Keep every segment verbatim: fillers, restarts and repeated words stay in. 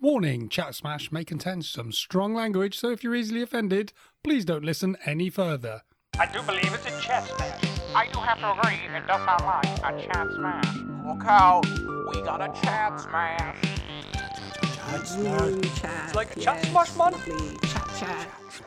Warning, Chat Smash may contain some strong language, so if you're easily offended, please don't listen any further. I do believe it's a chess smash. I do have to agree, it does sound like a chat smash. Look out, we got a chat smash. Chat smash. Chat, It's like a yes, chat smash, man. lovely. Chat, chat.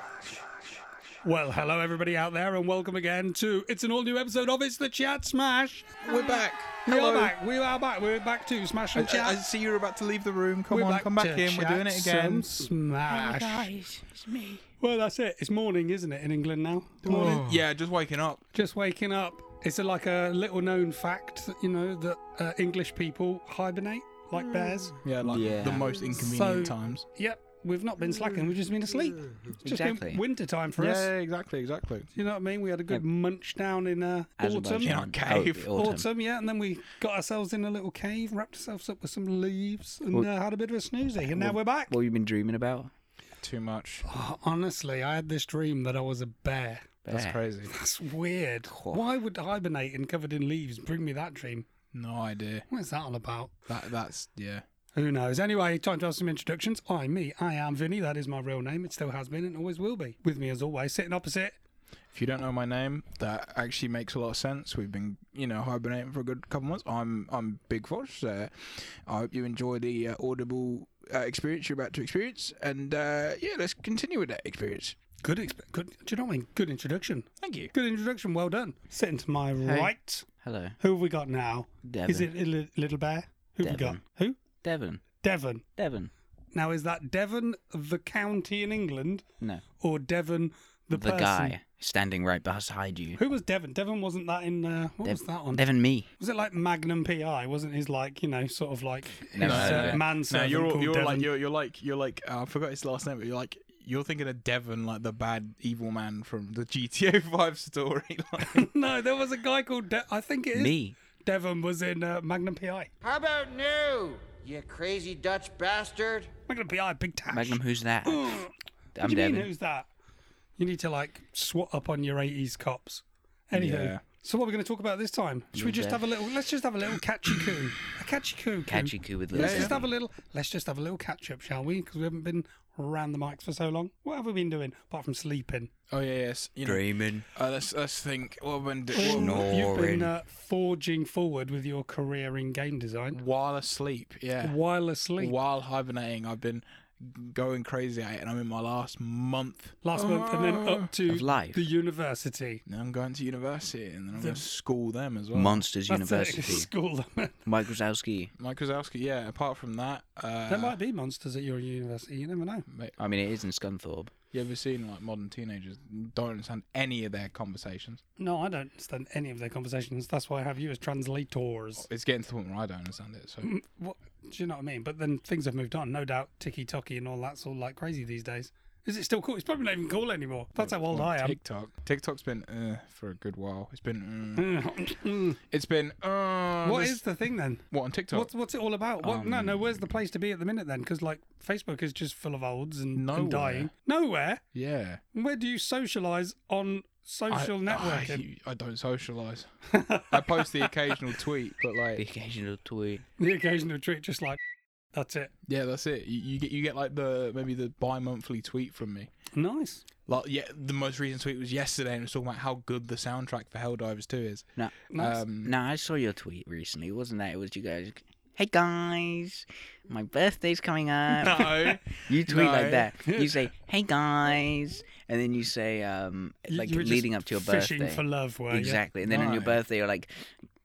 Well, hello everybody out there, and welcome again to It's an all-new episode of It's the Chat Smash. We're back. We Hello. are back. We are back. We're back to Smash I, and Chat. I, I see you're about to leave the room. Come We're on, come back to in. We're chat doing it again. some Smash. Guys, it's me. Well, that's it. It's morning, isn't it, in England now? Morning. Yeah, just waking up. Just waking up. It's a, like a little known fact that, you know, that uh, English people hibernate like bears. Yeah, like Yeah. the most inconvenient So- times. Yep, we've not been slacking. We've just been asleep. It's just Exactly. been winter time for us. Yeah, exactly, exactly. You know what I mean? We had a good munch down in uh, autumn. Azerbaijan. cave. Oh, Autumn. autumn. yeah, and then we got ourselves in a little cave, wrapped ourselves up with some leaves, and Well- uh, had a bit of a snoozy. And now we're back. What have you been dreaming about? Too much. Oh, honestly, I had this dream that I was a bear. That's Bear. crazy. That's weird. Why would hibernating covered in leaves bring me that dream? No idea. What is that all about? That that's yeah. Who knows? Anyway, time to have some introductions. I'm me. I am Vinny. That is my real name. It still has been and always will be. With me as always, sitting opposite. If you don't know my name, that actually makes a lot of sense. We've been, you know, hibernating for a good couple months. I'm I'm Big Fosh. Uh, I hope you enjoy the uh, audible uh, experience you're about to experience, and uh, yeah, let's continue with that experience. Good, exp- good. Do you know what I mean? Good introduction. Thank you. Good introduction. Well done. Sitting to my right. Hello. Who have we got now? Devon. Is it a li- little bear? Who have we got? Devon. Who? Devon. Devon. Devon. Now, is that Devon, the county in England, No. or Devon, the, The, person? guy standing right beside you. Who was Devon? Devon wasn't that in, uh, what Dev- was that one? Devon me. Was it like Magnum P I? Wasn't his like, you know, sort of like No, his, no, uh, no, no. No, manservant you're called you're Devon? like you're you're like you're like uh, I forgot his last name, but you're like you're thinking of Devon, like the bad evil man from the G T A five story. Like, No, there was a guy called De- I think it is Me. Devon was in uh, Magnum P I. How about new, you crazy Dutch bastard? Magnum P I, big tash. Magnum, who's that? What I'm do you mean, Devon. who's that? You need to like swat up on your eighties cops. Anywho, Yeah. so what are we going to talk about this time? Should we just have a little? Let's just have a little catchy coo, a catchy coo. coo. Catchy coo with little Let's Yeah, just yeah. have a little. Let's just have a little catch up, shall we? Because we haven't been around the mics for so long. What have we been doing apart from sleeping? oh yeah, yes. You know, Dreaming. uh, let's let's think. What have we been do- You've Snoring. been uh, forging forward with your career in game design while asleep? Yeah. while asleep. While hibernating, I've been going crazy at it, and I'm in my last month. Last month, and then up to Of life. the university. Now I'm going to university, and then I'm going to school them as well. Monsters That's it, University. School. Mike Wazowski. Mike Wazowski, yeah. Apart from that, uh, There might be monsters at your university. You never know. mate, I mean, it is in Scunthorpe. you ever seen like modern teenagers don't understand any of their conversations? No, I don't understand any of their conversations. That's why I have you as translators. It's getting to the point where I don't understand it. So What, do you know what I mean? But then things have moved on. No doubt Tiki-Toki and all that's all like crazy these days. Is it still cool? It's probably not even cool anymore. That's how old Well, I am. TikTok. TikTok's been uh, for a good while. It's been. Uh, Mm. it's been. Uh, What this- is the thing then? what on TikTok? What's what's it all about? What, no, Um, no. Where's the place to be at the minute then? Because like Facebook is just full of olds and, Nowhere. and dying. Nowhere. Yeah. Where do you socialise on social I, networking? I, I don't socialise. I post the occasional tweet, but The like, occasional tweet. The occasional tweet, just like that's it. yeah, that's it. You, you get you get like the maybe the bi-monthly tweet from me. Nice. Like, yeah, the most recent tweet was yesterday, and it was talking about how good the soundtrack for Helldivers two is. No, Nice. Um, no, I saw your tweet recently. It wasn't that. It was you guys. Hey guys, my birthday's coming up. no, You tweet No. like that. You say, "Hey guys," and then you say, um, You- like you were just leading up to your fishing birthday. for love, were you? Exactly. And then on your Right. birthday, you're like,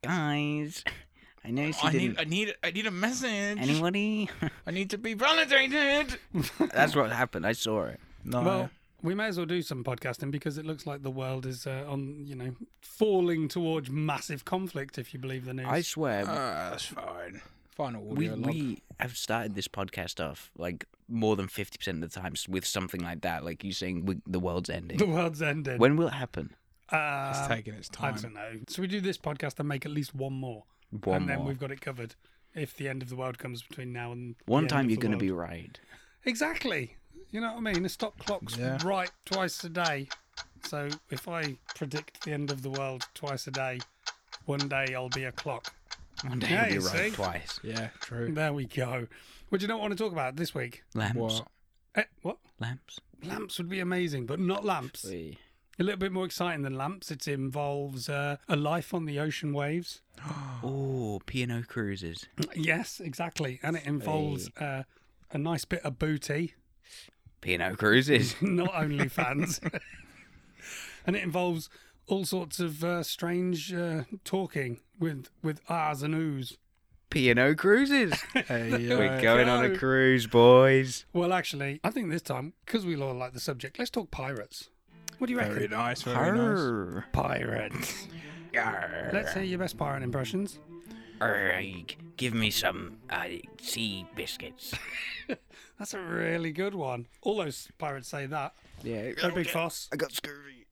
"Guys, I noticed you I didn't." need I need I need a message. Anybody? I need to be validated. That's what happened. I saw it. No. Well, we may as well do some podcasting because it looks like the world is uh, on, you know, falling towards massive conflict. If you believe the news. I swear, uh, that's fine. Final we audio log. we have started this podcast off like more than fifty percent of the time with something like that, like you saying we, the world's ending. the world's ending. When will it happen? Um, It's taking its I time. don't know. So we do this podcast and make at least one more, One and then more. we've got it covered. If the end of the world comes between now and the One end time of you're the going to world. be right. Exactly. You know what I mean? The stop clock's Yeah. right twice a day. So if I predict the end of the world twice a day, one day I'll be a clock. One day Yeah, I'll be you right see? twice. Yeah, true. There we go. What do you not want to talk about this week? Lamps. What? Eh, what? Lamps. Lamps would be amazing, but not lamps. Wee. A little bit more exciting than lamps. It involves uh, a life on the ocean waves. Oh, P and O cruises. Yes, exactly. And it involves uh, a nice bit of booty, P and O cruises. not only fans. And it involves all sorts of uh, strange uh, talking with, with ahs and oohs. P and O cruises. Hey, We're uh, going on a go. cruise, boys. Well, actually, I think this time, because we all like the subject, let's talk pirates. What do you reckon? very nice, very nice. Arr. Pirates. Arr. Let's hear your best pirate impressions. Arr, give me some uh, sea biscuits. That's a really good one. All those pirates say that. Yeah. No big fuss. I got scurvy.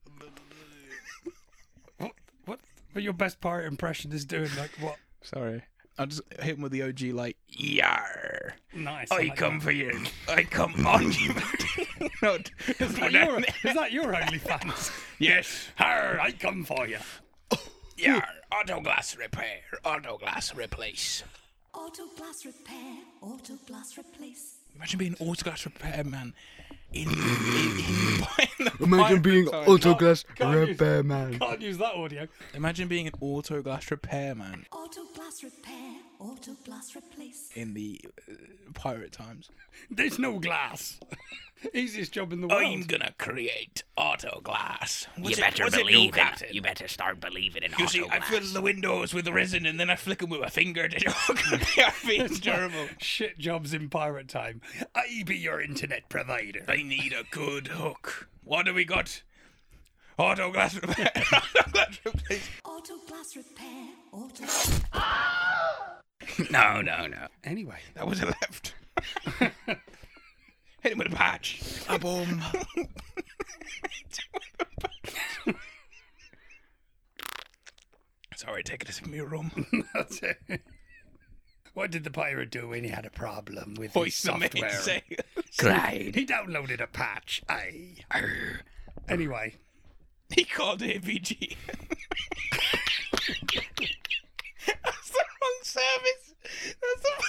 What? What? But your best pirate impression is doing like what? Sorry. I just hit him with the O G, like, yar. Nice. I like come that. for you. I come on you. No, Is that your, is that your OnlyFans? yes. Arr, I come for you. Yar. Auto glass repair. Auto glass replace. Auto glass repair, auto glass replace. Imagine being auto glass repair man. In, in, in, in the Imagine being pirate auto time. glass Can't use- repairman. Can't use that audio. Imagine being an auto glass repair man Auto glass repair, auto glass replace. in the uh, pirate times. There's no glass. Easiest job in the world. I'm gonna create auto glass. You better believe it. You better start believing in You see, I fill the windows with resin and then I flick them with my finger to It's terrible. Shit jobs in pirate time. I be your internet provider. I need a good hook. What do we got? Auto glass repair. Auto glass replace. Auto glass repair, auto. No, no, no. Anyway, That was a left. Hit him with a patch. A boom. Sorry, take it as me rum. that's it. What did the pirate do when he had a problem with his Voice the software? main say. Glide. He downloaded a patch. Aye. Arr. Anyway, He called A V G. That's the wrong service. That's the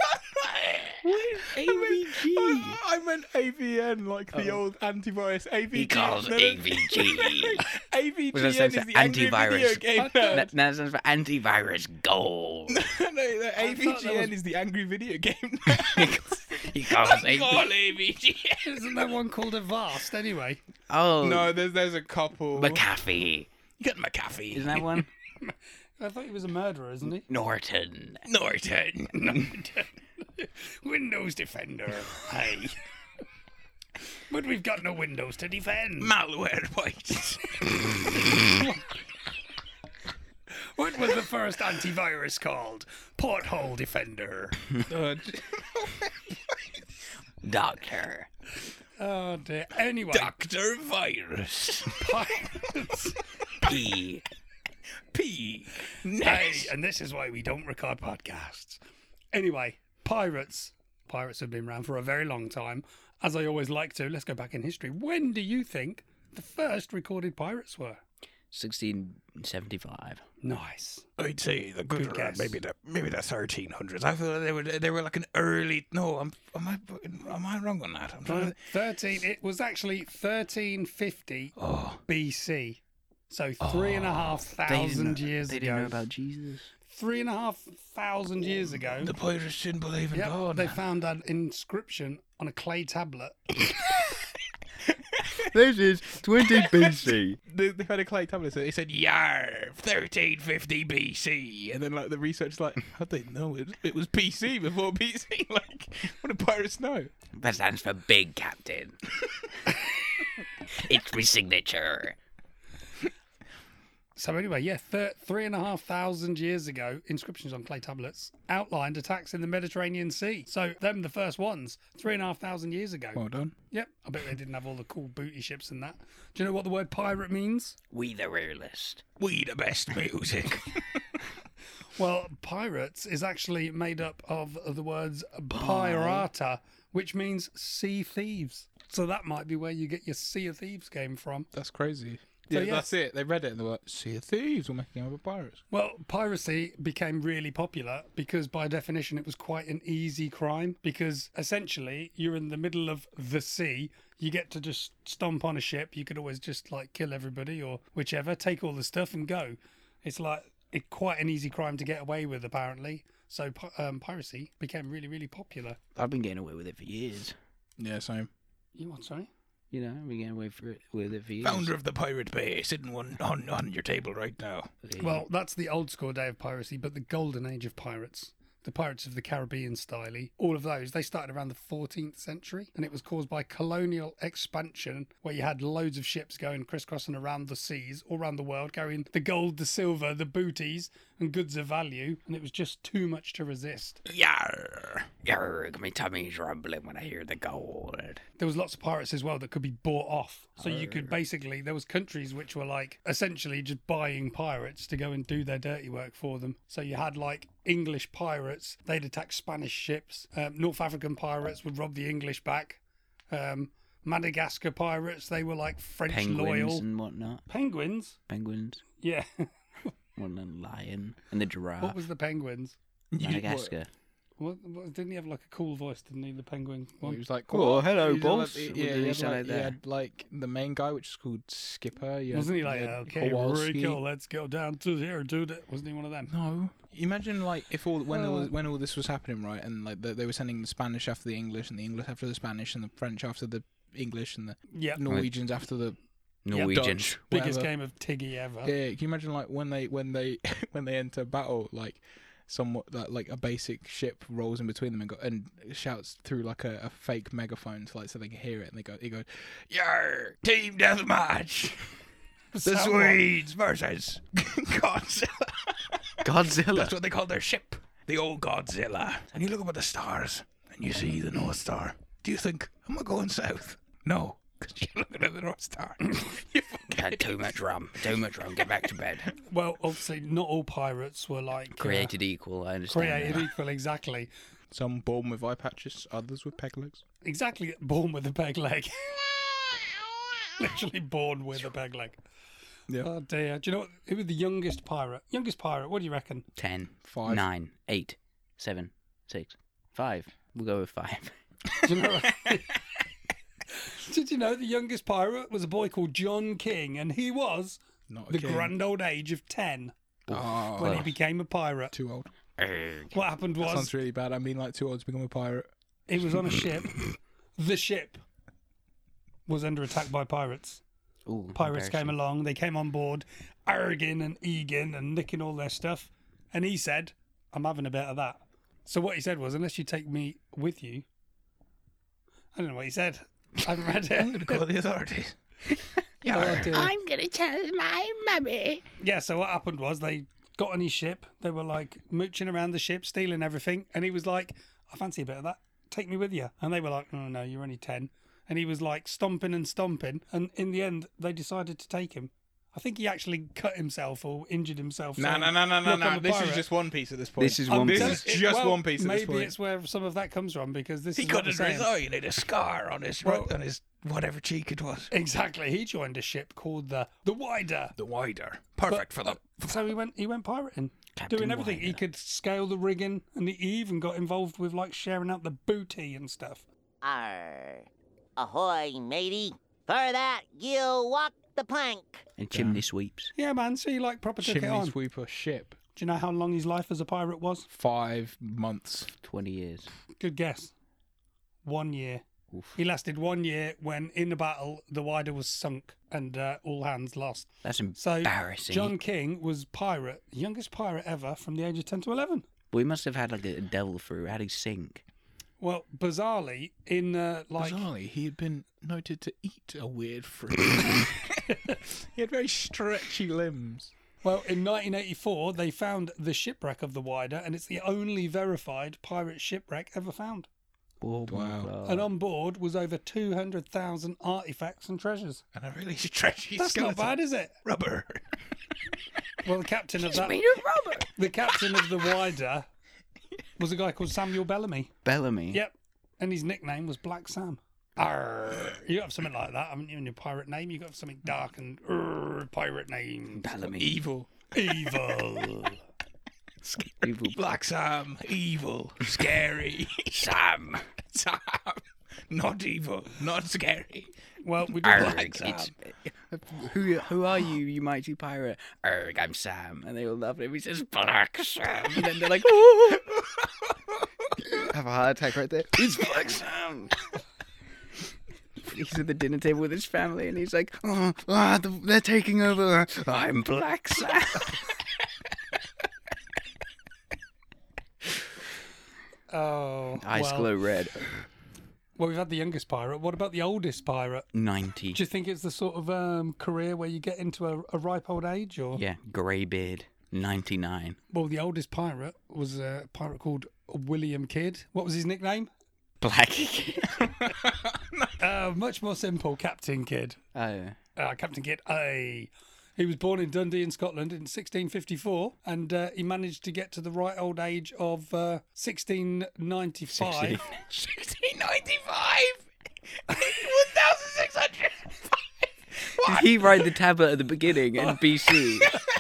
A V G? I, I meant A V N, like the old antivirus. A V G. He calls No, no. A V G. A V G Was that N stands is for the angry antivirus? video game I thought- nerd. That, that stands for antivirus gold. no, the thought that A V G N was- is the angry video game He calls A Call V A V G N. isn't there one called Avast anyway? Oh, No, there's there's a couple. McAfee. You got McAfee. Isn't that one? I thought he was a murderer, isn't he? Norton. Norton? Windows Defender. Aye. But we've got no windows to defend. Malware white. What was the first antivirus called? Porthole Defender. Uh, Doctor. Oh dear. Anyway, Doctor Virus. pirates. P. P. Hey, Next. and this is why we don't record podcasts. Anyway, pirates. Pirates have been around for a very long time. As I always like to, let's go back in history. When do you think the first recorded pirates were? sixteen seventy-five. Nice. I'd say the Good good, guess. maybe the maybe the thirteen hundreds. I feel they were they were like an early. No, I'm am I am I wrong on that? I'm trying to. Thirteen. It was actually thirteen fifty Oh, B C. So three and a half They thousand didn't, years they ago. didn't know about Jesus. Three and a half thousand years ago. the pirates didn't believe in Yep, God. they man. found an inscription on a clay tablet. This is twenty B C. They, they had a clay tablet. So they said, "Yar, thirteen fifty B C," and then like the researchers like, how they know it? It was P C before B C. Like, what do pirates know? That stands for Big Captain. It's my signature. So anyway, yeah, thir- three and a half thousand years ago, inscriptions on clay tablets outlined attacks in the Mediterranean Sea. So them the first ones, three and a half thousand years ago. Well done. Yep, I bet they didn't have all the cool booty ships and that. Do you know what the word pirate means? We the realist. We the best music. Well, pirates is actually made up of the words pirata, which means sea thieves. So that might be where you get your Sea of Thieves game from. That's crazy. Yeah, yeah. that's it. They read it and they were like, Sea of Thieves, we'll make a game about pirates. Well, piracy became really popular because, by definition, it was quite an easy crime. Because essentially, you're in the middle of the sea. You get to just stomp on a ship. You could always just like kill everybody or whichever, take all the stuff and go. It's like it, quite an easy crime to get away with, apparently. So pi- um, piracy became really, really popular. I've been getting away with it for years. Yeah, same. You what? Sorry. You know, I've been getting away for it, with it for years. Founder of the Pirate Bay, sitting one on, on your table right now. Yeah. Well, that's the old school day of piracy, but the golden age of pirates, the Pirates of the Caribbean style, all of those, they started around the fourteenth century, and it was caused by colonial expansion, where you had loads of ships going crisscrossing around the seas, all around the world, carrying the gold, the silver, the booties, and goods of value, and it was just too much to resist. Yarr, yarr, my tummy's rumbling when I hear the gold. There was lots of pirates as well that could be bought off. So you could basically, there was countries which were like essentially just buying pirates to go and do their dirty work for them. So you had like English pirates, they'd attack Spanish ships. Um, North African pirates would rob the English back. Um, Madagascar pirates, they were like French Penguins loyal. and whatnot. Penguins? Penguins. Yeah. One and lion and the giraffe. What was the penguins? Madagascar. What, what, didn't he have like a cool voice, didn't he, the penguin He one? was like, Oh, "What?" hello, He was like- boss. yeah, What he did he had, say like, like he that? had like the main guy, which is called Skipper. You had- Wasn't he you like, had okay, Kowalski. Rico, let's go down to here, dude? Wasn't he one of them? No. Imagine like if all when all, Uh. when all this was happening, right, and like the, they were sending the Spanish after the English, and the English after the Spanish, and the French after the English, and the Yeah. Norwegians after the Norwegians. Dutch. Biggest whatever. game of Tiggy ever. Yeah, can you imagine like when they when they when they enter battle, like somewhat like, like a basic ship rolls in between them and go and shouts through like a, a fake megaphone to like so they can hear it, and they go he goes, "Yar, team deathmatch, the Sound Swedes versus Godzilla." Godzilla. That's what they call their ship, the old Godzilla. And you look up at the stars and you see the North Star. Do you think, am I going south? No, because you're looking at the North Star. You fucking Had too much rum. Too much rum. Get back to bed. Well, obviously, not all pirates were like uh, Created equal. I understand. created that. equal. Exactly, Some born with eye patches, others with peg legs. exactly. Born with a peg leg. Literally born with a peg leg. Yeah. Oh dear. Do you know what, who was the youngest pirate? Youngest pirate. What do you reckon? Ten. Five. Nine. Eight. Seven. Six. Five. We'll go with five. Do you know? Did you know the youngest pirate was a boy called John King, and he was Not a the king. grand old age of ten Oh, when he became a pirate. too old. What happened That was sounds really bad. I mean, like too old to become a pirate. he was on a ship. The ship was under attack by pirates. Ooh, Pirates came embarrassing. along. They came on board, arging and egging and nicking all their stuff. And he said, "I'm having a bit of that." So what he said was, "Unless you take me with you," I don't know what he said. I haven't read I'm going to it. call the authorities. Oh, dear. I'm gonna tell my mummy. Yeah. So what happened was they got on his ship. They were like mooching around the ship, stealing everything. And he was like, "I fancy a bit of that. Take me with you." And they were like, "Oh no, you're only ten." And he was like stomping and stomping. And in the end, they decided to take him. I think he actually cut himself or injured himself. No, saying, no, no, no, no, "Look, I'm no. a This is pirate." just one piece at this point. This is I'm one This telling- piece. is it- just well, one piece at this Maybe point. it's where some of that comes from because this He is what cut they're his saying. eye and he had a scar on his Well- on his whatever cheek it was. Exactly. He joined a ship called the the Wider. The wider, perfect for them. So he went he went pirating, Captain doing everything. He Wider. could scale the rigging, and he even got involved with like sharing out the booty and stuff. Arr. Ahoy, matey. For that, you walk the plank. And chimney sweeps. Yeah, man. So he like proper took it Chimney on. sweeper ship. Do you know how long his life as a pirate was? Five months. Twenty years. Good guess. One year. Oof. He lasted one year when in the battle the Wider was sunk and uh, all hands lost. That's So embarrassing. John King was pirate, youngest pirate ever from the age of ten to eleven. Well, he must have had like a devil fruit. How did he sink? Well, bizarrely, in uh, like Bizarrely, he had been noted to eat a weird fruit. He had very stretchy limbs. well, in nineteen eighty-four, they found the shipwreck of the Wider, and it's the only verified pirate shipwreck ever found. Oh, my Wow. God. And on board was over two hundred thousand artifacts and treasures. And a really stretchy That's skeleton. not bad, is it? Rubber. Well, the captain of that, Made of rubber. the captain of the Wider, was a guy called Samuel Bellamy. Bellamy. Yep, and his nickname was Black Sam. Arr. You have something like that, haven't you, in your pirate name? You got something dark and arr, pirate name. Bellamy. Evil. Evil. Evil. Black Sam. Evil. Scary. Sam. Sam. Not evil. Not scary. Well, we do Arg, Black Sam. it's, who who are you, you mighty pirate? Arg, I'm Sam. And they all love him. He says, Black Sam. And then they're like, ooh. Have a heart attack right there. It's Black Sam. He's at the dinner table with his family, and he's like, oh, ah, the, they're taking over. I'm Black Sam. Oh, Eyes well. glow red. Well, we've had the youngest pirate. What about the oldest pirate? ninety. Do you think it's the sort of um, career where you get into a, a ripe old age, or? Yeah, greybeard. ninety-nine. Well, the oldest pirate was a pirate called William Kidd. What was his nickname? Black. Uh, much more simple, Captain Kidd. Oh, yeah. Uh, Captain Kidd. Aye. He was born in Dundee in Scotland in sixteen fifty-four, and uh, he managed to get to the right old age of uh, sixteen ninety-five. sixteen ninety-five. one thousand six hundred five. Did he ride the tablet at the beginning in B C?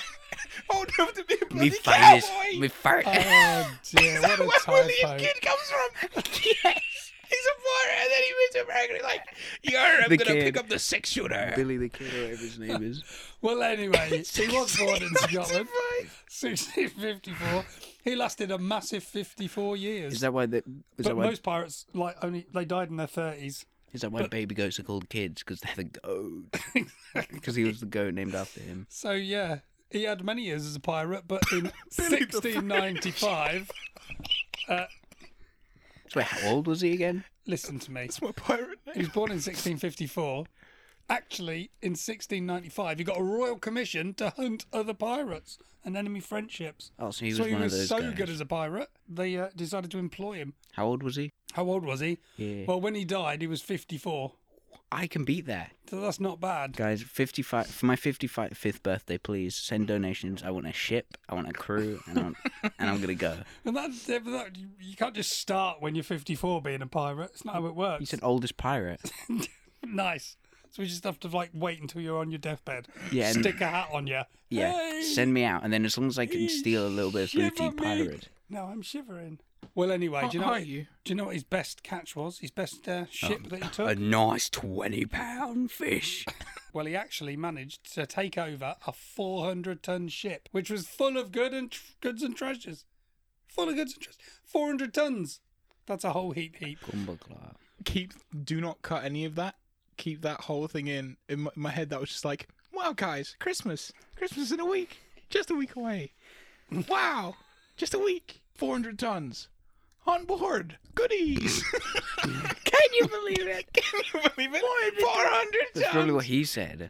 Old enough to be a Me bloody finest, cowboy. me fart. Oh dear, what a Where William typo. Kidd comes from? Yes. He's a pirate, and then he moves to America. He's like, "You're, I'm The gonna kid. pick up the six shooter." Billy the Kid, or whatever his name is. Well, anyway, he was born in Scotland, sixteen fifty-four. He lasted a massive fifty-four years. Is that why the? Is but that why? most pirates, like, only they died in their thirties. Is that why baby goats are called kids? Because they're the goat. Because he was the goat named after him. So yeah, he had many years as a pirate, but in sixteen ninety-five, uh, So wait, how old was he again? listen to me. That's my pirate He name. was born in sixteen fifty-four. Actually, in sixteen ninety-five, he got a royal commission to hunt other pirates and enemy friendships. Oh, so he was so he one was of those so guys. good as a pirate, they uh, decided to employ him. How old was he? How old was he? Yeah. Well, when he died, he was fifty-four. I can beat that. So that's not bad. Guys, fifty-five for my fifty-fifth birthday, please send donations. I want a ship, I want a crew, and, I want, and I'm going to go. And that, that you, you can't just start when you're fifty-four being a pirate. It's not how it works. He said oldest pirate. Nice. So we just have to like wait until you're on your deathbed. Yeah, and- Stick a hat on you. Yeah, Hey, send me out, and then as long as I can steal a little bit of shiver booty, me. pirate. No, I'm shivering. Well, anyway, do you know? Are What, you? do you know what his best catch was? His best uh, ship that he took. A nice twenty pound fish. Well, he actually managed to take over a four hundred ton ship, which was full of good and tr- goods and treasures. Full of goods and treasures. four hundred tons. That's a whole heap, heap. Gumbleclaw. Keep. Do not cut any of that. Keep that whole thing in. In my, my head, that was just like, wow, guys, Christmas. Christmas in a week. Just a week away. Wow. Just a week. four hundred tons. On board. Goodies. Can you believe it? Can you believe it? four hundred tons. That's probably what he said.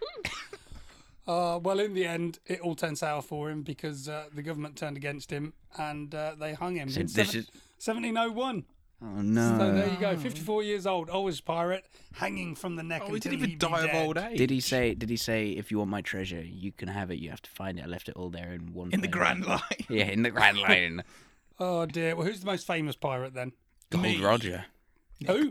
Uh, well, in the end, it all turned sour for him because uh, the government turned against him and uh, they hung him So in this seven- is- seventeen oh one. Oh no. So there you go, fifty-four years old, always pirate, hanging from the neck Oh, he until didn't even he be die of dead. old age. Did he say? Did he say if you want my treasure, you can have it. You have to find it. I left it all there in one. In the place." Grand Line. Yeah, in the Grand Line. Oh dear. Well, who's the most famous pirate then? Gold Me. Roger. Who?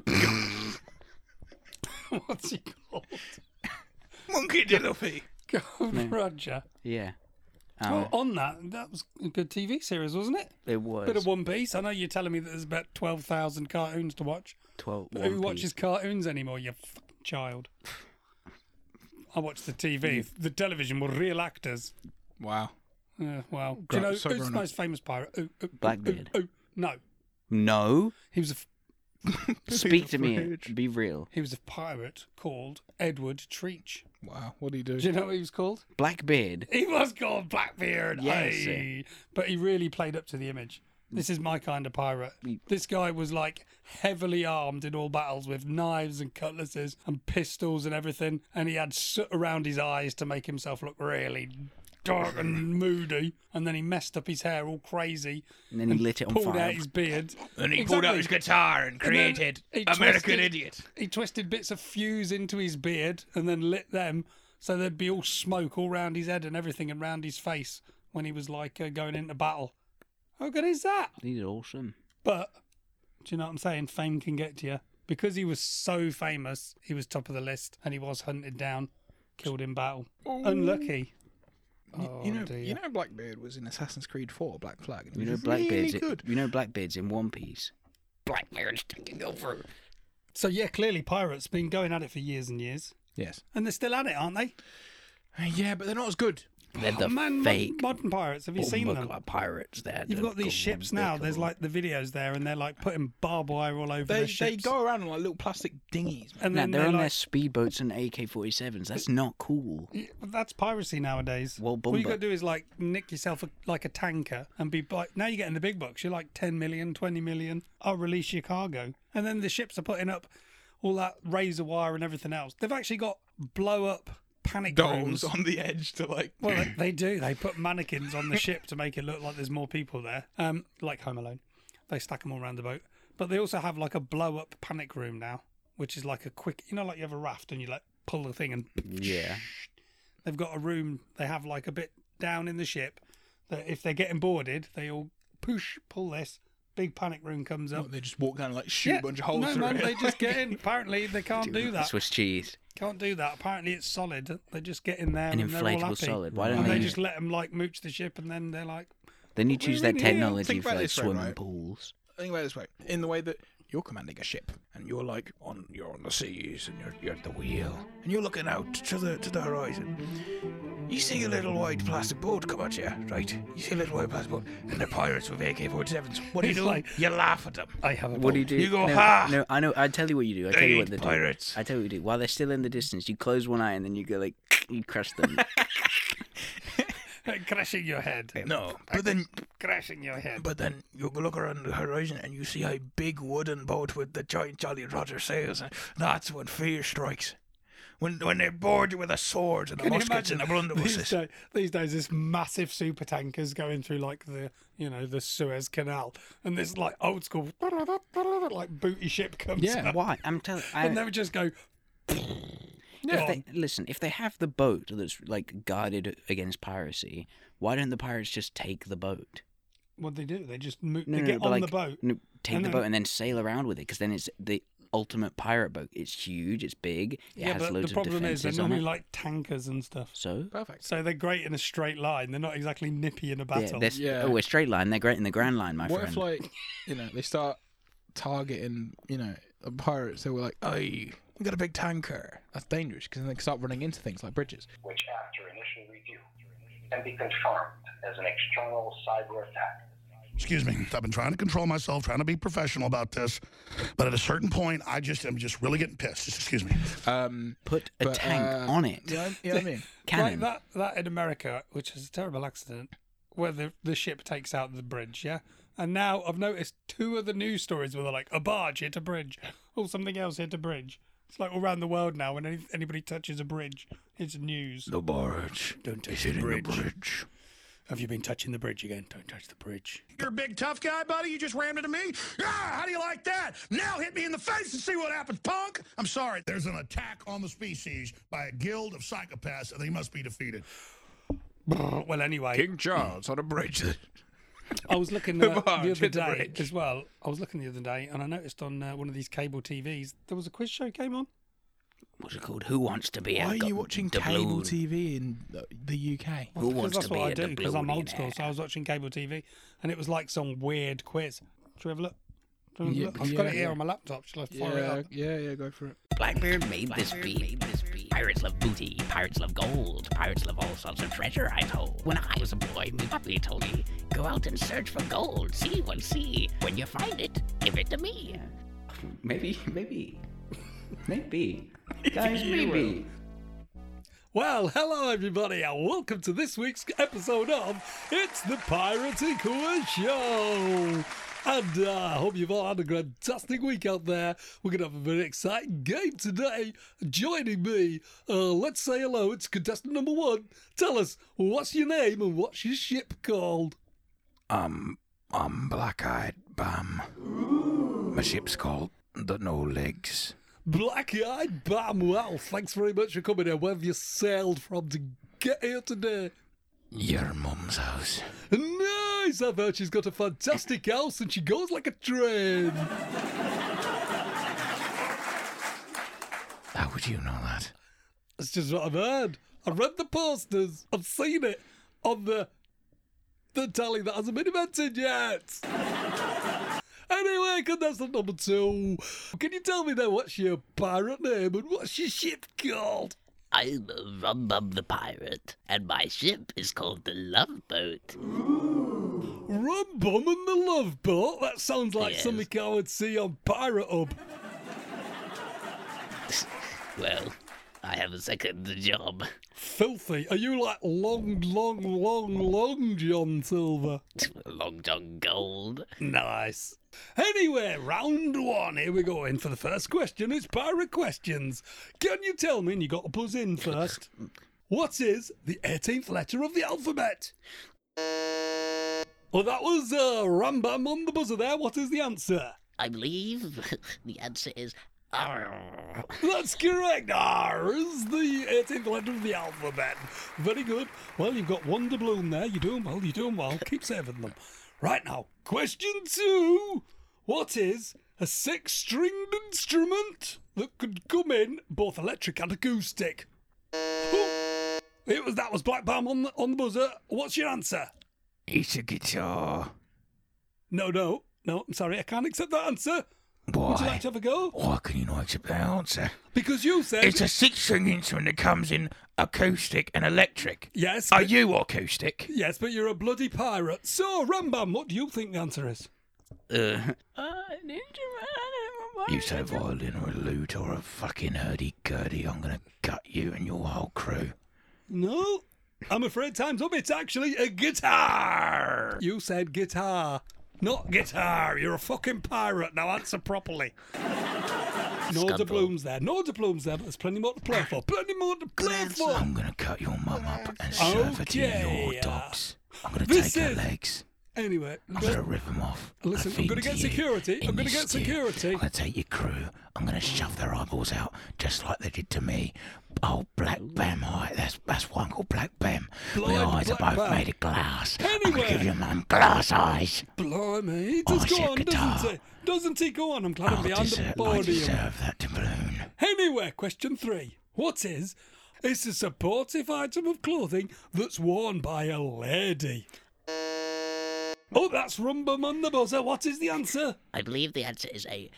What's he called? Monkey D. Luffy. Gold Roger. Yeah. Well, Um, on that, that was a good T V series, wasn't it? it was Bit of One Piece. I know you're telling me that there's about twelve thousand cartoons to watch. twelve. But One who Piece. watches cartoons anymore, you fucking child? I watch the T V. The television were real actors. Wow. Uh, well, do Gra- you know so who's the grown up. most famous pirate? Ooh, ooh, ooh, Blackbeard. ooh, ooh. No, No. he was a f- Speak to me. fridge. Be real. he was a pirate called Edward Treach. Wow. What do you do? Do you know what he was called? Blackbeard. He was called Blackbeard. Yes. Aye. But he really played up to the image. This is my kind of pirate. We- This guy was like heavily armed in all battles with knives and cutlasses and pistols and everything. And he had soot around his eyes to make himself look really dark and moody. And then he messed up his hair all crazy. And then he lit it on pulled fire. out his beard. And he pulled out his Exactly. guitar and then created he American twisted- Idiot. He twisted bits of fuse into his beard and then lit them so there'd be all smoke all round his head and everything and round his face when he was like uh, going into battle. How good is that? He's awesome. But do you know what I'm saying? Fame can get to you. because he was so famous, he was top of the list, and he was hunted down, killed in battle. Unlucky. You, Oh, you know, dear. you know, Blackbeard was in Assassin's Creed four, Black Flag. And You he know, was Blackbeard's really good. you know, Blackbeard's in One Piece. Blackbeard's taking over. So yeah, clearly pirates been going at it for years and years, Yes. and they're still at it, aren't they? Uh, yeah, but they're not as good. They're the Oh, man, mod- fake modern pirates. Have you seen them? Bumba pirates. They're You've the got these ships now. There's unbreakable. like the videos there, and they're like putting barbed wire all over They their they ships. go around on like little plastic dinghies. Man. and No, then they're they're on their like, speedboats and A K forty-sevens. That's not cool. Yeah, but that's piracy nowadays. Well, All you Bumba. got to do is like nick yourself a, like a tanker and be like, now you're getting the big bucks. You're like ten million, twenty million. I'll release your cargo. And then the ships are putting up all that razor wire and everything else. They've actually got blow up panic Domes rooms. on the edge to like. Well, they, they do. They put mannequins on the ship to make it look like there's more people there. Um, like Home Alone. They stack them all around the boat. But they also have like a blow up panic room now, which is like a quick, you know, like you have a raft and you like pull the thing and Yeah. they've got a room. They have like a bit down in the ship that if they're getting boarded, they all push, pull this. Big panic room comes up. Oh, they just walk down and like shoot a bunch of holes no, through man, it. they just get in. Apparently, they can't do that. Swiss cheese. Can't do that. Apparently, it's solid. They just get in there An and they're all inflatable happy. solid. Why don't and they they use- just let them like mooch the ship, and then they're like, They need to We're use that in here. technology Think for about like this way, swimming right? pools. Think about it this way: in the way that you're commanding a ship, and you're like on, you're on the seas, and you're you're at the wheel, and you're looking out to the to the horizon. You see a little white plastic boat come at you, right? You see a little white plastic boat, and they're pirates with A K forty-sevens. What do you It's do? like- you laugh at them. I have a What do you do? You go, no, "Ha!" No, I know. I tell you what you do. I tell They you ain't what they do. pirates. I tell you what you do. While they're still in the distance, you close one eye and then you go like, you crush them. crashing your head. No, but then Crashing your head. But then you look around the horizon and you see a big wooden boat with the giant Jolly Roger sails, and that's when fear strikes. When when they're bored with a sword and the Can you muskets and the imagine these, blunderbusses. day, these days, this massive super tankers going through like the you know the Suez Canal, and this like old school like booty ship comes Yeah. up, Why? I'm telling. and they would just go. If they, listen, if they have the boat that's like guarded against piracy, why don't the pirates just take the boat? What they do? They just mo- No, they no, get but on like, the boat. no, take and the then- boat and then sail around with it, because then it's the ultimate pirate boat. It's huge, it's big, it Yeah, has but loads the problem of is they're defenses on normally it. like tankers and stuff. So Perfect. So they're great in a straight line. They're not exactly nippy in a yeah, battle. they're, Yeah. oh, a straight line. They're great in the grand line, my What friend. if, like, you know, they start targeting, you know, the pirates? They were like, "Hey, we got a big tanker." That's dangerous because then they can start running into things like bridges. which after initial review can be confirmed as an external cyber attack. Excuse me. I've been trying to control myself, trying to be professional about this, but at a certain point, I just am just really getting pissed. Just excuse me. Um, Put a but, tank uh, on it. You know, you know what I mean? Cannon. Like that, that in America, which is a terrible accident, where the, the ship takes out the bridge, yeah? And now I've noticed two of the news stories where they're like, a barge hit a bridge, or something else hit a bridge. It's like all around the world now, when any, anybody touches a bridge, it's news. The barge. Don't touch is the hitting bridge. the bridge. Have you been touching the bridge again? Don't touch the bridge. You're a big tough guy, buddy. You just rammed into me. Ah, how do you like that? Now hit me in the face and see what happens, punk. I'm sorry. There's an attack on the species by a guild of psychopaths, and they must be defeated. Well, anyway, King Charles on a bridge. I was looking The uh, the barge other hit the day bridge. as well. I was looking the other day, and I noticed on uh, one of these cable T Vs there was a quiz show came on. What's it called? Who wants to be Why a are go- you watching the cable blue- T V in the, the U K? Who Because wants that's to what be I a do because I'm old school. doubloonionaire? So I was watching cable T V, and it was like some weird quiz. Should we have a look? Should we have a Yeah, look? I've got yeah, it here yeah. on my laptop. Shall I fire it Yeah, up? yeah, yeah, go for it. Blackbeard made this beat. Pirates love booty, pirates love gold, pirates love all sorts of treasure, I told. When I was a boy, me puppy told me, go out and search for gold, see what see. When you find it, give it to me. Maybe, maybe, maybe, guys, maybe. Well, hello everybody, and welcome to this week's episode of It's the Piracy Quiz Show. And uh, I hope you've all had a fantastic week out there. We're going to have a very exciting game today. Joining me, uh, let's say hello, it's contestant number one. Tell us, what's your name and what's your ship called? Um, I'm Black-Eyed Bam. My ship's called the No Legs. Black-Eyed Bam. Well, thanks very much for coming here. Where have you sailed from to get here today? Your mum's house. Nice! I've heard she's got a fantastic house and she goes like a train. How would you know that? That's just what I've heard. I've read the posters. I've seen it on the the tally that hasn't been invented yet. Anyway, contestant number two. Can you tell me then what's your pirate name and what's your ship called? I'm Rum Bum the Pirate, and my ship is called the Love Boat. Rum Bum and the Love Boat? That sounds like Yes. something I would see on Pirate Hub. Well, I have a second job. Filthy. Are you like long, long, long, long John Silver? Long John Gold. Nice. Anyway, round one. Here we go. In for the first question. It's pirate questions. Can you tell me, and you got to buzz in first, what is the eighteenth letter of the alphabet? Well, that was uh, Ram Bam on the buzzer there. What is the answer? I believe the answer is R. That's correct. R is the eighteenth letter of the alphabet. Very good. Well, you've got one doubloon there. You're doing well. You're doing well. Keep saving them. Right now, question two. What is a six-stringed instrument that could come in both electric and acoustic? Oh, it was that was Black Bam on the, on the buzzer. What's your answer? It's a guitar. No, no, no. I'm sorry. I can't accept that answer. Why? Would you like to have a go? Why can you not accept that answer? Because you said It's a six-string instrument that comes in acoustic and electric. yes. Are but- you acoustic? Yes, but you're a bloody pirate. So, Rambam, what do you think the answer is? Uh, You say violin or a lute or a fucking hurdy-gurdy, I'm gonna gut you and your whole crew. No, I'm afraid time's up. It's actually a guitar. You said guitar, not guitar. You're a fucking pirate. Now answer properly. No Scunthorpe. doubloons there. No doubloons there, but there's plenty more to play for. Plenty more to play for. I'm gonna cut your mum up and serve her to Okay, your dogs. I'm gonna This take her is- legs. Anyway, I'm gonna rip them off. I'm listen, gonna I'm going to feed get them you security. in I'm going to this get stew. security. I'm gonna take your crew. I'm gonna shove their eyeballs out just like they did to me. Oh, Black Bam eye. That's that's why I'm called Black Bam. My Blind eyes are Black both Bam. made of glass. I'm Anyway. gonna give your mum glass eyes. Blimey, he Oh, does go shit, on, guitar. doesn't he? Doesn't he go on? I'm glad I'm I behind the deserve, I podium. deserve that doubloon. Anyway, question three. What is? It's a supportive item of clothing that's worn by a lady. Oh, that's Rumbum on the buzzer. What is the answer? I believe the answer is a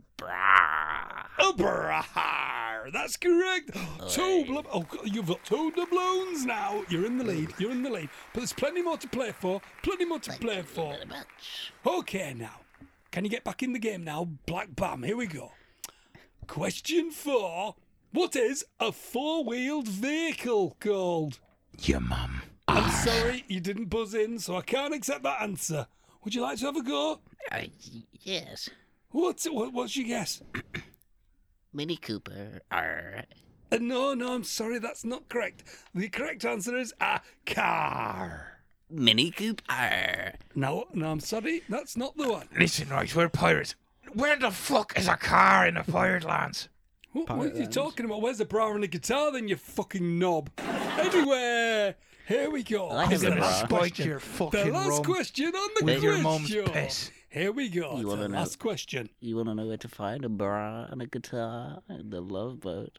bra. A bra. That's correct. Two blub- Oh, you've got two doubloons now. You're in the lead. You're in the lead. But there's plenty more to play for. Plenty more to play for. Very much. Okay, now. Can you get back in the game now? Black Bam, here we go. Question four. What is a four-wheeled vehicle called? Your mum. I'm sorry, you didn't buzz in, so I can't accept that answer. Would you like to have a go? Uh, yes. What's what, what's your guess? Mini Cooper. R. Uh, no, no, I'm sorry, that's not correct. The correct answer is a car. Mini Cooper. No, no, I'm sorry, that's not the one. Listen, right, we're pirates. Where the fuck is a car in the pirate lands? What, what are you Pirate talking about? Where's the bra and the guitar then, you fucking knob? Anyway, here we go. I It's have the a gonna bra. last spike question. your fucking The last rum question on the with your quiz mum's show. piss. Here we go. You It's wanna the know- last question. You want to know where to find a bra and a guitar and the love boat?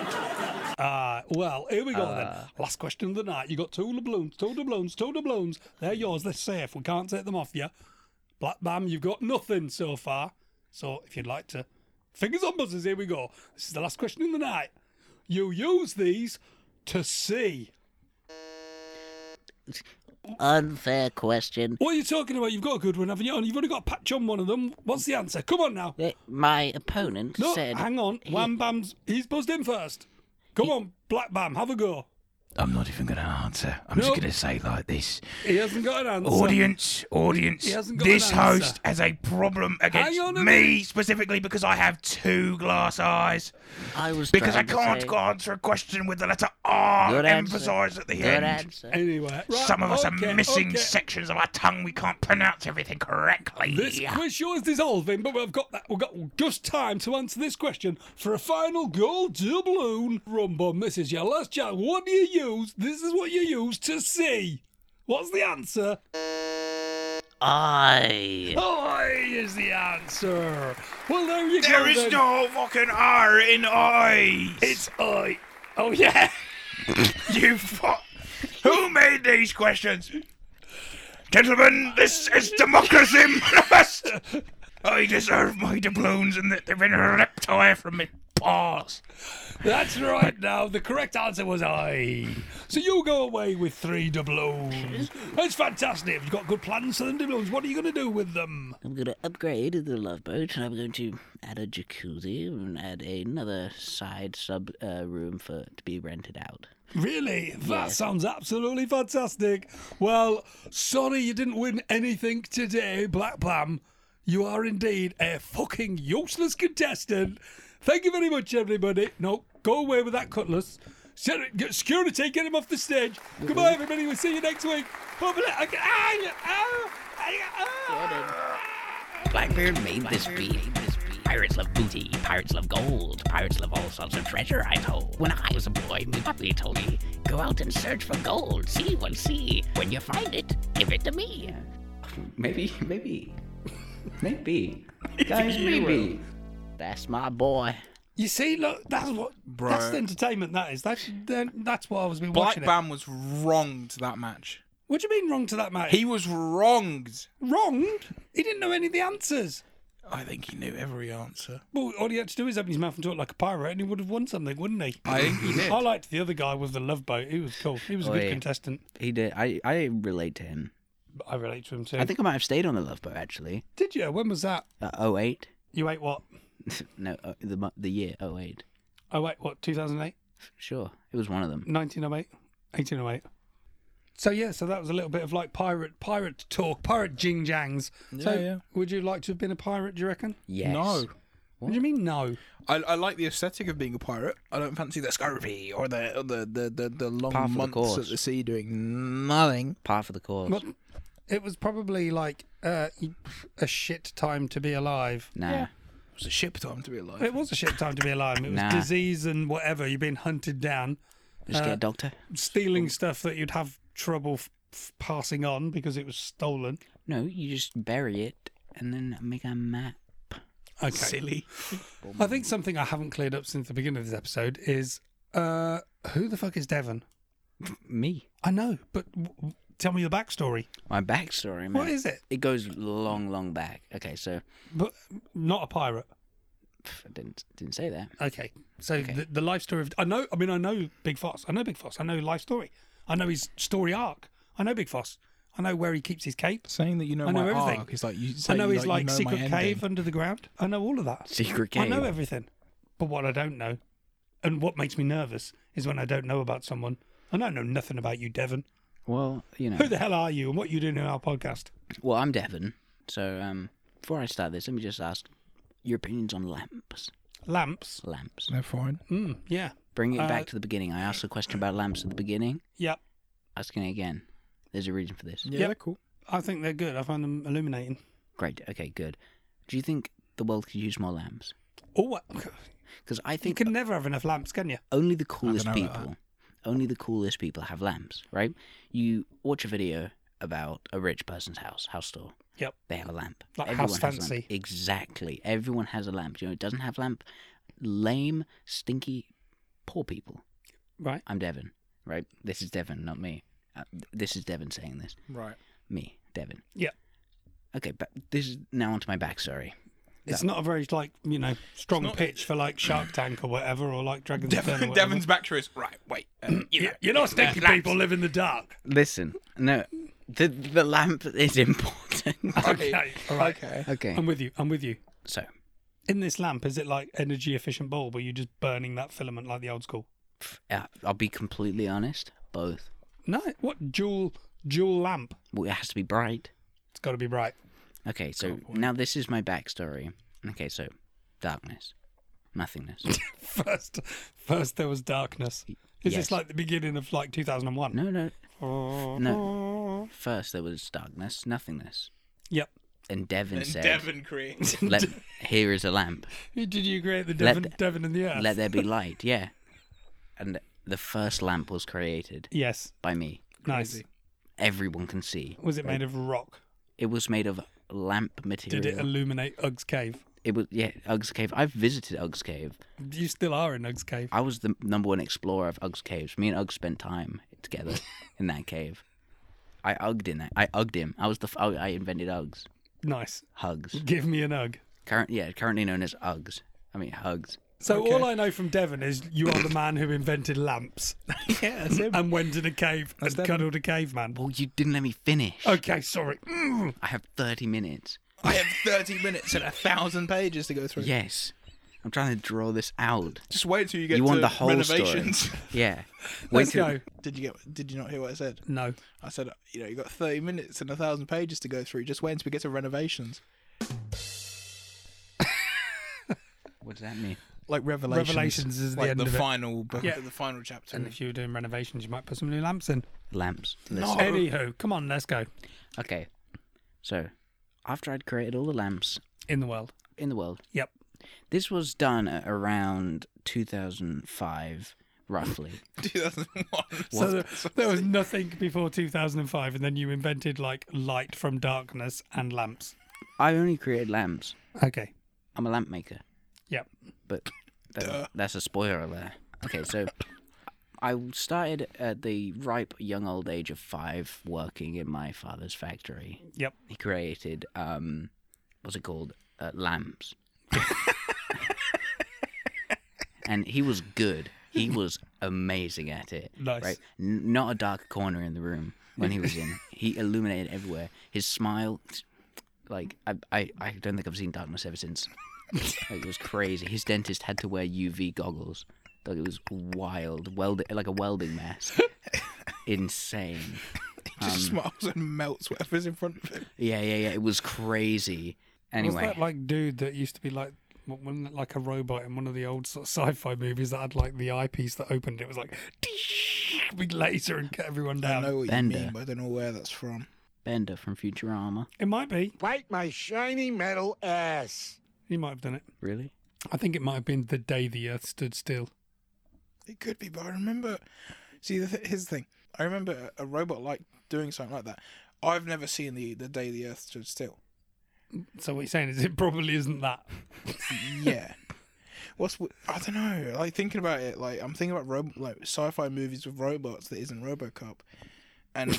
Ah, well, here we go Ah. then. Last question of the night. You got two doubloons, two doubloons, two doubloons. They're yours. They're safe. We can't take them off you. Black Bam, you've got nothing so far. So if you'd like to, fingers on buzzers. Here we go. This is the last question of the night. You use these to see. Unfair question. What are you talking about? You've got a good one, haven't you? And you've only got a patch on one of them. What's the answer? Come on now. Uh, My opponent No, said. hang on. he- Wham Bam's. He's buzzed in first. Come on, Black Bam, have a go. I'm not even gonna answer. I'm No. just gonna say like this. He hasn't got an answer. Audience, audience, He hasn't got this an answer. host has a problem against Hang on a me minute. specifically because I have two glass eyes. I was Because I trying to can't say, answer a question with the letter R Good answer. emphasised at the Good end. answer. Anyway, right, Some of us okay, are missing okay. sections of our tongue. We can't pronounce everything correctly. This quiz show is dissolving, but we've got that. We've got just time to answer this question for a final gold doubloon. Rumbum, this is your last chance. What do you use? This is what you use to see. What's the answer? I. I is the answer. Well, there you go. There is then. no fucking R in eyes. It's I. Oh, yeah. You fuck. Who made these questions? Gentlemen, this is democracy manifest. I deserve my doubloons and that they've been ripped away from me paws. That's right now. The correct answer was I. So you go away with three doubloons. That's fantastic. You've got good plans for them doubloons. What are you going to do with them? I'm going to upgrade the Love Boat, and I'm going to add a jacuzzi and add another side sub uh, room for to be rented out. Really? That Yeah. sounds absolutely fantastic. Well, sorry you didn't win anything today, Black Plam. You are indeed a fucking useless contestant. Thank you very much, everybody. No, go away with that cutlass. Set- get- Security, get him off the stage. Goodbye, everybody. We'll see you next week. Blackbeard made this beat. Pirates love booty, pirates love gold, pirates love all sorts of treasure, I told. When I was a boy, me puppy told me, go out and search for gold, see what see. When you find it, give it to me. Maybe, maybe, maybe. Guys, maybe. That's my boy. You see, look, that's what Bro. that's the entertainment that is. That's then that's what I was been Black watching. It. Bam was wronged that match. What do you mean wrong to that match? He was wronged. wronged. He didn't know any of the answers. I think he knew every answer. Well, all he had to do is open his mouth and talk like a pirate, and he would have won something, wouldn't he? I think he did. I liked the other guy with the love boat. He was cool. He was a Oh, good yeah. contestant. He did. I, I relate to him. I relate to him too. I think I might have stayed on the Love Boat actually. Did you? When was that? Uh, oh eight. You ate what? No, uh, the mo- the year oh eight. Oh wait, what? two thousand eight, Sure, it was one of them. nineteen oh eight, eighteen oh eight. So yeah, so that was a little bit of like pirate, pirate talk, pirate jing jangs. So Yeah, yeah. would you like to have been a pirate? Do you reckon? Yes. No. What do you mean no? I, I like the aesthetic of being a pirate. I don't fancy the scurvy or the or the, the, the, the long Par for the months course. at the sea doing nothing. Par for the cause. Well, it was probably like uh, a shit time to be alive. Nah. Yeah. It was a ship time to be alive. It was a shit time to be alive. It was Nah. disease and whatever. You've been hunted down, Just uh, get a doctor. stealing stuff that you'd have trouble f- f- passing on because it was stolen. No, you just bury it and then make a map. Okay. Silly. I think something I haven't cleared up since the beginning of this episode is uh, who the fuck is Devon? Me. I know, but w- w- tell me the backstory. My backstory, man. What is it? It goes long, long back. Okay, so But not a pirate. pff, I didn't didn't say that. Okay, so Okay. The, the life story of I know. I mean, I know Big Foss. I know Big Foss. I know life story. I know his story arc. I know Big Foss. I know where he keeps his cape. Saying that you know, I know my everything. arc is like you. I say know you his like you know my secret ending. cave under the ground. I know all of that. Secret I cave. know everything. But what I don't know, and what makes me nervous, is when I don't know about someone. I don't know nothing about you, Devon. Well, you know. Who the hell are you, and what you doing in our podcast? Well, I'm Devon. So, um, before I start this, let me just ask your opinions on lamps. Lamps. Lamps. They're fine. Mm, yeah. Bring it Uh, back to the beginning. I asked a question about lamps at the beginning. Yep. Asking it again. There's a reason for this. Yeah, Yep. they're cool. I think they're good. I find them illuminating. Great. Okay, good. Do you think the world could use more lamps? Oh, Because I you think can never have enough lamps, can you? only the coolest know about people, only the coolest people have lamps, right? You watch a video about a rich person's house, house store. Yep. They have a lamp. Like Everyone House has a lamp. Fancy. Exactly. Everyone has a lamp. You know, it doesn't have lamp. Lame, stinky, poor people. Right. I'm Devon, right? This is Devon, not me. Uh, this is Devon saying this. Right. Me, Devon. Yep. Okay, but this is now onto my backstory. It's not a very like you know strong not- pitch for like Shark Tank or whatever, or like Dragon's Den. Or Devon, whatever. Devon's back to us. Right. Wait. Um, you know, You know, stinky lamps. people live in the dark. Listen, no, the the lamp is important. Okay. All right. Okay. Okay, I'm with you. I'm with you. so In this lamp, is it like energy efficient bulb, or are you just burning that filament like the old school? uh, I'll be completely honest. Both. No. What dual dual lamp? Well, it has to be bright. It's got to be bright. Okay, so now this is my backstory. Okay, so darkness, nothingness. First, first there was darkness. Is Yes. this like the beginning of like two thousand one? No, no, no. First there was darkness, nothingness. Yep. And Devon And said, Devon creates. "Let here is a lamp. Did you create the Let Devon, the- Devon and the Earth? Let there be light." Yeah, and the first lamp was created Yes. by me. Nice. Everyone can see. Was it right? made of rock? It was made of lamp material. Did it illuminate Ugg's cave? It was, yeah, Ugg's Cave. I've visited Ugg's Cave. You still are in Ugg's cave. I was the number one explorer of Ugg's Caves. Me and Ugg spent time together in that cave. I ugged in that. I ugged him. I was the. F- I I invented Uggs. Nice. Hugs. Give me an Ugg. Current, yeah, currently known as Uggs. I mean, Hugs. So Okay. all I know from Devon is you are the man who invented lamps. Yeah, that's him. And went in a cave That's and Devon. cuddled a caveman. Well, you didn't let me finish. Okay, sorry. Mm. I have thirty minutes. I have thirty minutes and a thousand pages to go through. Yes. I'm trying to draw this out. Just wait till you get You to want the whole renovations. story. Yeah. Let's till- go. Did you get? Did you not hear what I said? No. I said, you know, you got thirty minutes and a thousand pages to go through. Just wait until we get to renovations. What does that mean? Like revelations. Revelations is the like end the of it. final, bu- Yeah. the final chapter. And if you were doing renovations, you might put some new lamps in. Lamps. No. Listen. Anywho, come on, let's go. Okay. So, after I'd created all the lamps In the world. in the world, Yep. this was done at around two thousand five, roughly. two thousand one. So there, there was nothing before two thousand five, and then you invented like light from darkness and lamps. I only created lamps. Okay. I'm a lamp maker. Yep. But that, Duh. that's a spoiler there. Okay, so I started at the ripe young old age of five working in my father's factory. Yep. He created, um, what's it called? Uh, lamps. And he was good. He was amazing at it. Nice. Right? N- not a dark corner in the room when he was in. He illuminated everywhere. His smile, like, I, I, I don't think I've seen darkness ever since. Like, it was crazy. His dentist had to wear U V goggles. Like, it was wild, weld like a welding mask. Insane. He just Um, smiles and melts whatever's in front of him. Yeah, yeah, yeah. It was crazy. Anyway, Was that like dude that used to be like one like a robot in one of the old sort of sci-fi movies that had like the eyepiece that opened? It was like big laser and cut everyone I down. know what Bender. you mean, but I don't know where that's from. Bender from Futurama. It might be. Bite my shiny metal ass. He might have done it. Really? I think it might have been the day the Earth stood still. It could be, but I remember. See, the th- here's the thing. I remember a, a robot like doing something like that. I've never seen the the day the Earth stood still. So what you're saying is it probably isn't that. Yeah. What's w- I don't know. Like thinking about it, like I'm thinking about ro- like sci-fi movies with robots that isn't RoboCop, and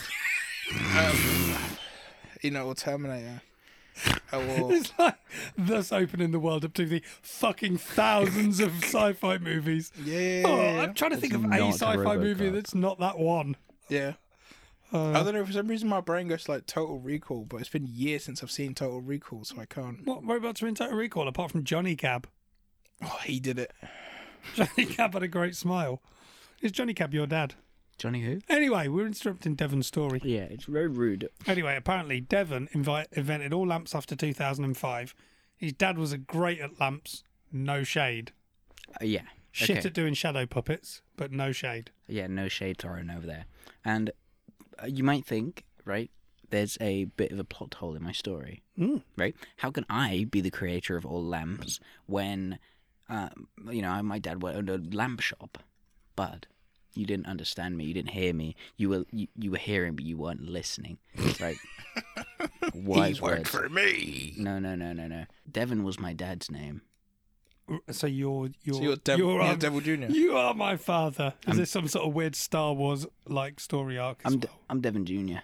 um, you know, or Terminator. Or, It's like thus opening the world up to the fucking thousands of sci-fi movies. yeah, Oh, yeah, I'm trying to think It's of a not sci-fi movie RoboCop. that's not that one. yeah. Uh, I don't know. For some reason, my brain goes to like Total Recall, but it's been years since I've seen Total Recall, so I can't. What robots are in Total Recall apart from Johnny Cab? Oh, he did it. Johnny Cab had a great smile. Is Johnny Cab your dad? Johnny who? Anyway, we're interrupting Devon's story. Yeah, it's very rude. Anyway, apparently Devon invi- invented all lamps after two thousand five. His dad was a great at lamps, no shade. Uh, yeah. Shit okay. at doing shadow puppets, but no shade. Yeah, no shade thrown over there. And uh, you might think, right, there's a bit of a plot hole in my story, Mm. right? How can I be the creator of all lamps when, uh, you know, my dad owned a lamp shop, but you didn't understand me, you didn't hear me, you were you, you were hearing, but you weren't listening, right? Wise he worked words. for me. No, no, no, no, no. Devon was my dad's name. So you're you're So you're, Dev- you're um, Devil Junior You are my father. Is I'm- this some sort of weird Star Wars like story arc? as I'm De- well? I'm Devon Junior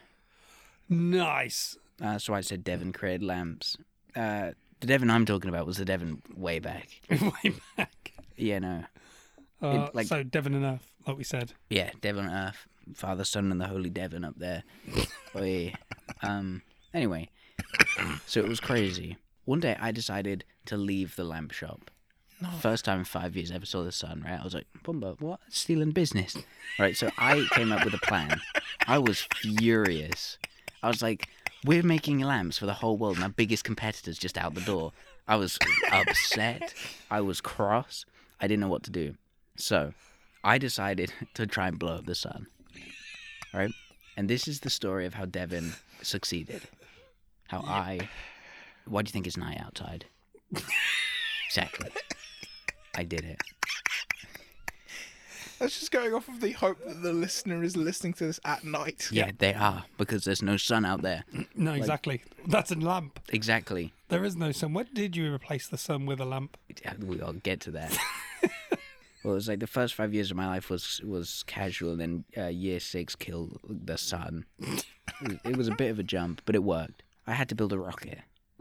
Nice. Uh, so I said Devon created lamps. Uh, the Devon I'm talking about was the Devon way back. Way back. Yeah, no. Uh, like- so Devon and Earth, like we said. Yeah, Devon Earth, Father, Son, and the Holy Devon up there. Oh, yeah. Um. Anyway, so it was crazy. One day I decided to leave the lamp shop. No. First time in five years I ever saw the sun, right? I was like, Bumbo, what? Stealing business. Right, so I came up with a plan. I was furious. I was like, we're making lamps for the whole world, and our biggest competitor's just out the door. I was upset. I was cross. I didn't know what to do. So I decided to try and blow up the sun. All right? And this is the story of how Devon succeeded. How I... Why do you think it's night outside? Exactly. I did it. That's just going off of the hope that the listener is listening to this at night. Yeah, they are, because there's no sun out there. No, Like- exactly. That's a lamp. Exactly. There is no sun. When did you replace the sun with a lamp? Yeah, we'll get to that. Well, it was like the first five years of my life was was casual, and then uh, year six killed the sun. It was, it was a bit of a jump, but it worked. I had to build a rocket.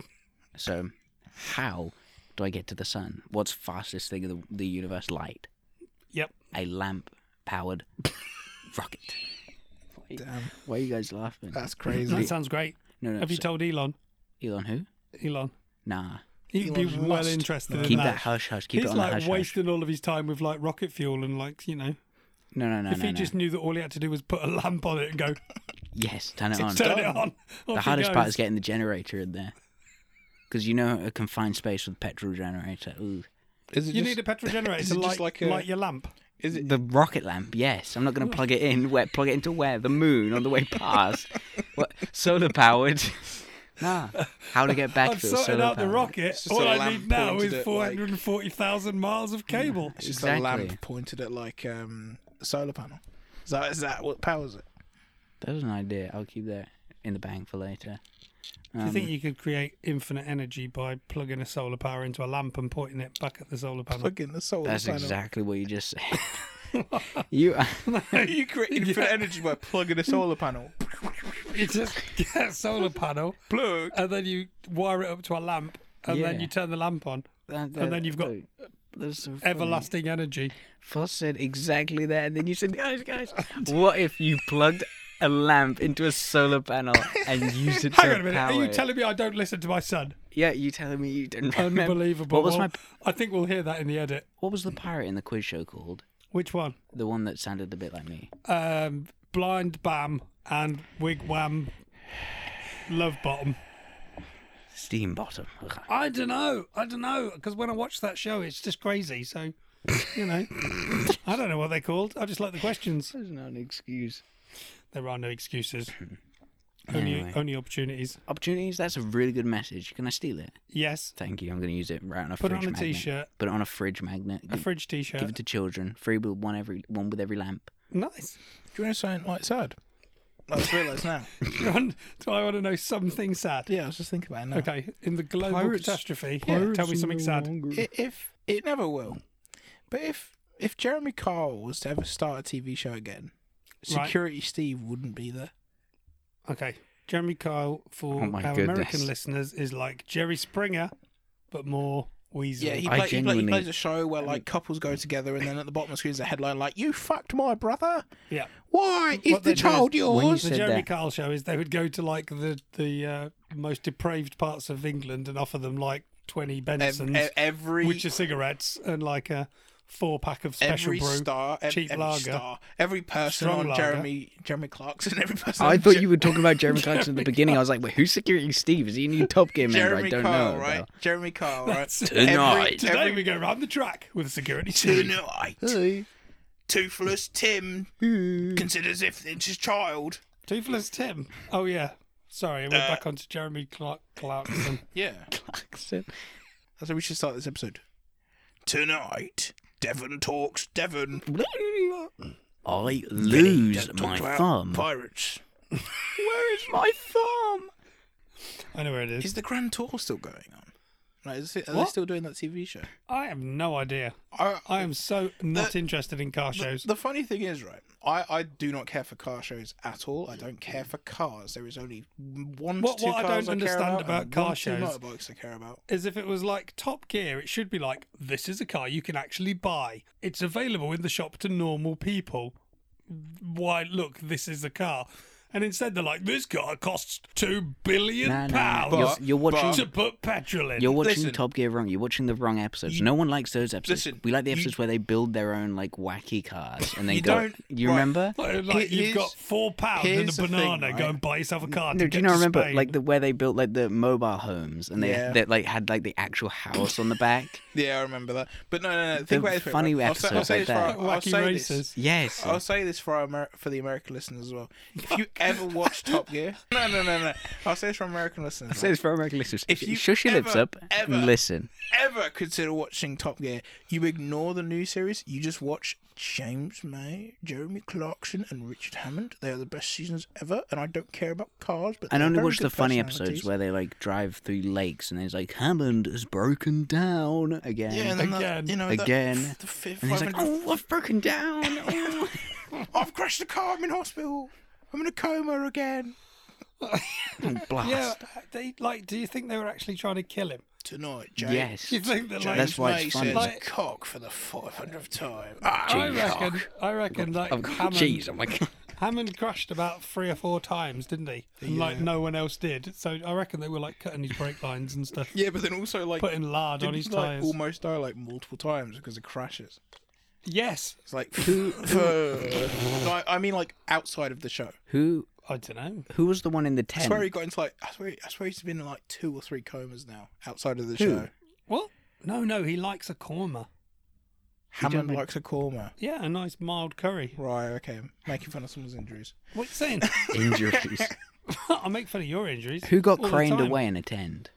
So, how do I get to the sun? What's fastest thing in the, the universe? Light. Yep. A lamp-powered rocket. Why, Damn. why are you guys laughing? That's crazy. That sounds great. No, no. Have you so- told Elon? Elon who? Elon. Nah. He'd be Elon well must interested know. in Keep that. that hush hush. Keep He's it on like the hush hush. wasting all of his time with like rocket fuel and like, you know. No, no, no, if no, he no. just knew that all he had to do was put a lamp on it and go, Yes, turn it on. turn it on. The Off he hardest part goes. is getting the generator in there. Because you know a confined space with petrol generator. Ooh. Is it You just, need a petrol generator is to it light, just like a- light your lamp. Is it? The rocket lamp, yes. I'm not going to plug it in. Where? Plug it into where? The moon on the way past. What? Solar powered? Nah. How to get back I've to sorted solar out the powered. rocket. It's just All a I lamp need now pointed is at, four like- hundred forty thousand miles of cable. It's just Exactly. a lamp pointed at like um, a solar panel. Is that is that what powers it? That was an idea. I'll keep that in the bank for later. Do you think Um, you could create infinite energy by plugging a solar power into a lamp and pointing it back at the solar panel? Plug in the solar That's panel. exactly what you just said. you. You create infinite energy by plugging a solar panel. You just get a solar panel, Plug. and then you wire it up to a lamp, and then Yeah. you turn the lamp on. That- And then you've got that- that's so funny. everlasting energy. Foss said exactly that, and then you said, guys, guys, what if you plugged a lamp into a solar panel and used it to Hang on a minute. power Are you it? telling me I don't listen to my son? Yeah, you telling me you didn't remember? Unbelievable. What was Well, my? I think we'll hear that in the edit. What was the pirate in the quiz show called? Which one? The one that sounded a bit like me. Um, Blind Bam and Wigwam Love Bottom. Steam Bottom. Ugh. I don't know. I don't know. Because when I watch that show, it's just crazy. So, you know, I don't know what they're called. I just like the questions. There's not an excuse. There are no excuses. Only, Anyway. only opportunities. Opportunities. That's a really good message. Can I steal it? Yes. Thank you. I'm going to use it right on a Put it fridge on a magnet. t-shirt. Put it on a fridge magnet. A Give- fridge t-shirt. Give it to children. Free with one every one with every lamp. Nice. Do you want to say like sad? I just realised now. Do you want- do I want to know something sad? Yeah, I was just thinking about it now. Okay. In the global Pirates- catastrophe, Pirates tell me something no sad. I- If it never will, but if if Jeremy Kyle was to ever start a T V show again, Right. Security Steve wouldn't be there. Okay. Jeremy Kyle, for Oh my our goodness. American listeners, is like Jerry Springer, but more Weasel. Yeah, he, I play, he, play, he genuinely- plays a show where like couples go together, and then at the bottom of the screen is a headline like "You fucked my brother." Yeah. Why is What the they do child is- When you yours? The said Jeremy that- Kyle show is they would go to like the the uh, most depraved parts of England and offer them like twenty Bensons, Ev- every which are cigarettes, and like a four pack of special every brew, star, ev- cheap every lager. star, every person Strong on lager. Jeremy Jeremy Clarkson, every person. I on thought Je- you were talking about Jeremy Clarkson at the beginning. I was like, wait, who's Security Steve? Is he a new Top Gear member? Jeremy I don't Kyle, know. right? though. Jeremy Kyle, right? That's- Tonight. Today every- we go round the track with security team. Tonight, Toothless Tim considers if it's his child. Toothless Tim. Oh yeah. Sorry, we're Uh, back onto Jeremy Clark Clarkson. Yeah, Clarkson. that's how we should start this episode. Tonight, Devon talks Devon. I lose Don't my talk about thumb. Pirates. Where is my thumb? I know where it is. Is the Grand Tour still going on? Like, is it, are they What? still doing that T V show? I have no idea. I, I am so not The- interested in car the, shows. the funny thing is, right, I, I do not care for car shows at all. I don't care for cars. There is only one What- to two what I cars don't understand care about, about and car one to two shows- motorbikes I care about. As if it was like Top Gear, it should be like, this is a car you can actually buy. It's available in the shop to normal people. Why, look, this is a car. And instead they're like, this car costs two billion Nah, nah, pounds nah. You're, you're watching. to put petrol in. You're watching Listen. Top Gear wrong. You're watching the wrong episodes. You- no one likes those episodes. Listen, we like the you- episodes where they build their own like wacky cars and they You go. don't- You right. remember? Like, like, Here- you've got here's- four pounds and a here's the thing, banana. Go right? and buy yourself a car. No, to do get you not to remember Spain. like the where they built like the mobile homes and they Yeah. that like had like the actual house on the back? Yeah, I remember that. But no, no, no. The Think about it. this way, funny right? I'll say, I'll episodes say like this for that. our, I'll Wacky say races. this. Yes. I'll say this for our Amer- for the American listeners as well. If you ever watched Top Gear? No, no, no, no. I'll say this for American listeners. I say this for American listeners. If you Shush your lips ever, up ever, and listen. Ever consider watching Top Gear, you ignore the new series. You just watch James May, Jeremy Clarkson, and Richard Hammond. They are the best seasons ever, and I don't care about cars. But And they're only very watch the good funny episodes personalities. where they like drive through lakes and there's like Hammond has broken down again. Yeah, and then that- Again. you know, that- Again. the fifth, And he's like, five hundred oh, I've broken down. Oh. I've crashed the car. I'm in hospital. I'm in a coma again. Blast. Yeah, they like. Do you think they were actually trying to kill him? Tonight, James. Yes. You think that like? That's why May it's funny. says Like- cock for the five hundredth time. Ah, I Jeez. reckon. I reckon like Oh, Hammond. jeez, oh my god. Hammond crashed about three or four times, didn't he? And like Yeah. no one else did. So I reckon they were like cutting his brake lines and stuff, Yeah, but then also like putting lard on didn't his he, like, tires. almost die like multiple times because of crashes. Yes, It's like who? for, no, I, I mean like outside of the show. Who I don't know. who was the one in the I tent? swear he got into like I swear I swear he's been in like two or three comas now outside of the Who? show. What? No, no, he likes a korma. Hammond don't likes a korma. Yeah, a nice mild curry. Right, okay. Making fun of someone's injuries. What are you saying? Injuries. I make fun of your injuries. Who got all the craned time. away in a tent?